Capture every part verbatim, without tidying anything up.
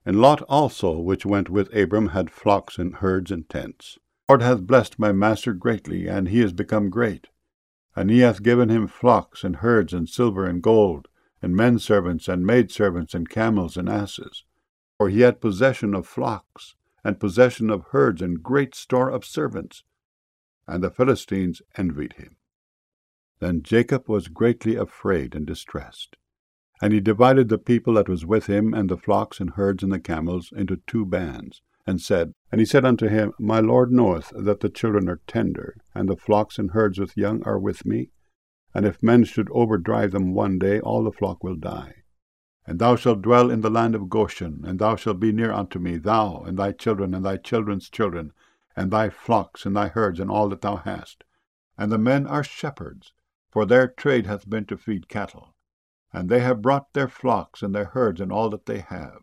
And Lot also, which went with Abram, had flocks and herds and tents. The Lord hath blessed my master greatly, and he is become great. And he hath given him flocks and herds and silver and gold, and men servants and maidservants and camels and asses. For he had possession of flocks, and possession of herds, and great store of servants. And the Philistines envied him. Then Jacob was greatly afraid and distressed. And he divided the people that was with him, and the flocks and herds and the camels, into two bands, and said, And he said unto him, My Lord knoweth that the children are tender, and the flocks and herds with young are with me. And if men should overdrive them one day, all the flock will die. And thou shalt dwell in the land of Goshen, and thou shalt be near unto me, thou, and thy children, and thy children's children, and thy flocks, and thy herds, and all that thou hast. And the men are shepherds, for their trade hath been to feed cattle. And they have brought their flocks and their herds and all that they have.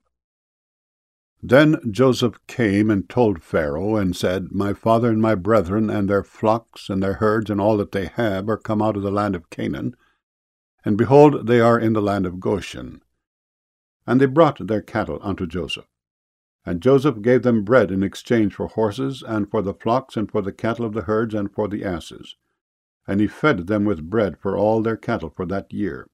Then Joseph came and told Pharaoh, and said, My father and my brethren and their flocks and their herds and all that they have are come out of the land of Canaan, and behold, they are in the land of Goshen. And they brought their cattle unto Joseph. And Joseph gave them bread in exchange for horses, and for the flocks, and for the cattle of the herds, and for the asses. And he fed them with bread for all their cattle for that year.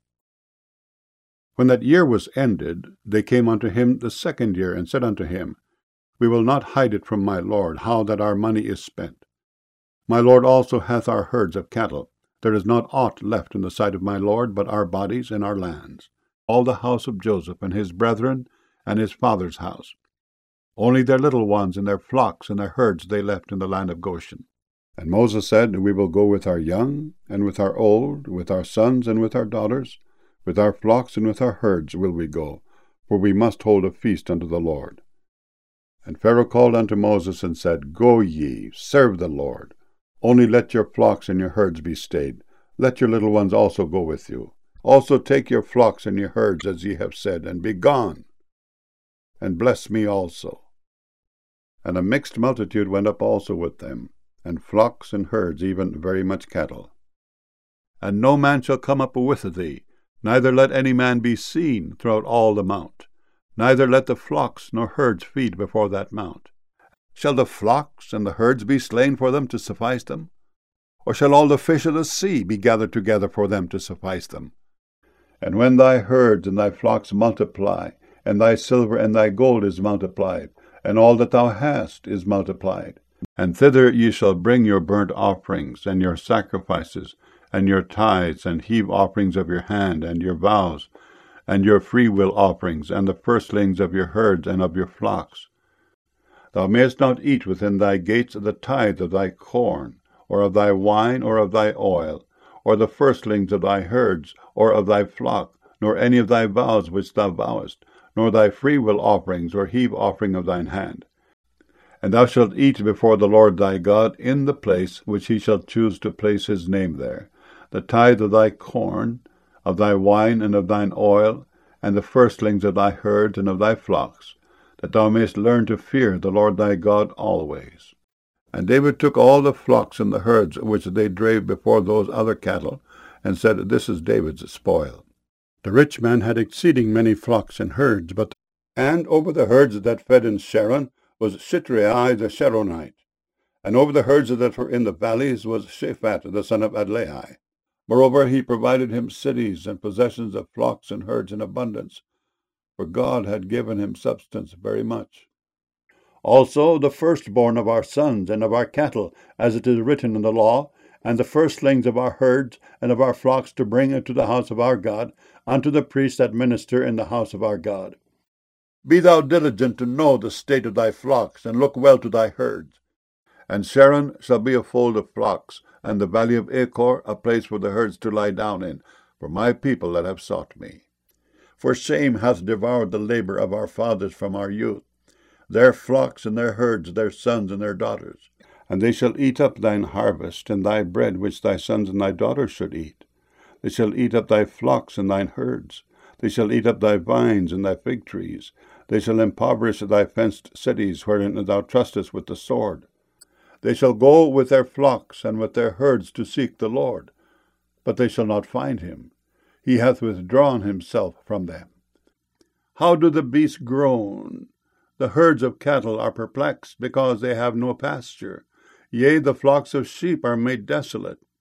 When that year was ended, they came unto him the second year, and said unto him, We will not hide it from my lord, how that our money is spent. My lord also hath our herds of cattle. There is not aught left in the sight of my lord, but our bodies and our lands, all the house of Joseph, and his brethren, and his father's house. Only their little ones and their flocks and their herds they left in the land of Goshen. And Moses said, We will go with our young, and with our old, with our sons, and with our daughters. With our flocks and with our herds will we go, for we must hold a feast unto the Lord. And Pharaoh called unto Moses, and said, Go ye, serve the Lord. Only let your flocks and your herds be stayed. Let your little ones also go with you. Also take your flocks and your herds, as ye have said, and be gone, and bless me also. And a mixed multitude went up also with them, and flocks and herds, even very much cattle. And no man shall come up with thee, neither let any man be seen throughout all the mount, neither let the flocks nor herds feed before that mount. Shall the flocks and the herds be slain for them to suffice them? Or shall all the fish of the sea be gathered together for them to suffice them? And when thy herds and thy flocks multiply, and thy silver and thy gold is multiplied, and all that thou hast is multiplied, and thither ye shall bring your burnt offerings, and your sacrifices, and your tithes, and heave offerings of your hand, and your vows, and your freewill offerings, and the firstlings of your herds and of your flocks. Thou mayest not eat within thy gates the tithe of thy corn, or of thy wine, or of thy oil, or the firstlings of thy herds, or of thy flock, nor any of thy vows which thou vowest, nor thy freewill offerings, or heave offering of thine hand. And thou shalt eat before the Lord thy God in the place which he shall choose to place his name there, the tithe of thy corn, of thy wine, and of thine oil, and the firstlings of thy herds and of thy flocks, that thou mayest learn to fear the Lord thy God always. And David took all the flocks and the herds which they drave before those other cattle, and said, This is David's spoil. The rich man had exceeding many flocks and herds, but and over the herds that fed in Sharon was Shitrai the Sharonite, and over the herds that were in the valleys was Shaphat the son of Adlai. Moreover, he provided him cities and possessions of flocks and herds in abundance, for God had given him substance very much. Also the firstborn of our sons and of our cattle, as it is written in the law, and the firstlings of our herds and of our flocks to bring into the house of our God, unto the priests that minister in the house of our God. Be thou diligent to know the state of thy flocks, and look well to thy herds. And Sharon shall be a fold of flocks, and the valley of Achor a place for the herds to lie down in, for my people that have sought me. For shame hath devoured the labor of our fathers from our youth, their flocks and their herds, their sons and their daughters. And they shall eat up thine harvest, and thy bread which thy sons and thy daughters should eat. They shall eat up thy flocks and thine herds. They shall eat up thy vines and thy fig trees. They shall impoverish thy fenced cities, wherein thou trustest with the sword. They shall go with their flocks and with their herds to seek the Lord, but they shall not find him. He hath withdrawn himself from them. How do the beasts groan, The herds of cattle are perplexed, because they have no pasture. Yea, the flocks of sheep are made desolate.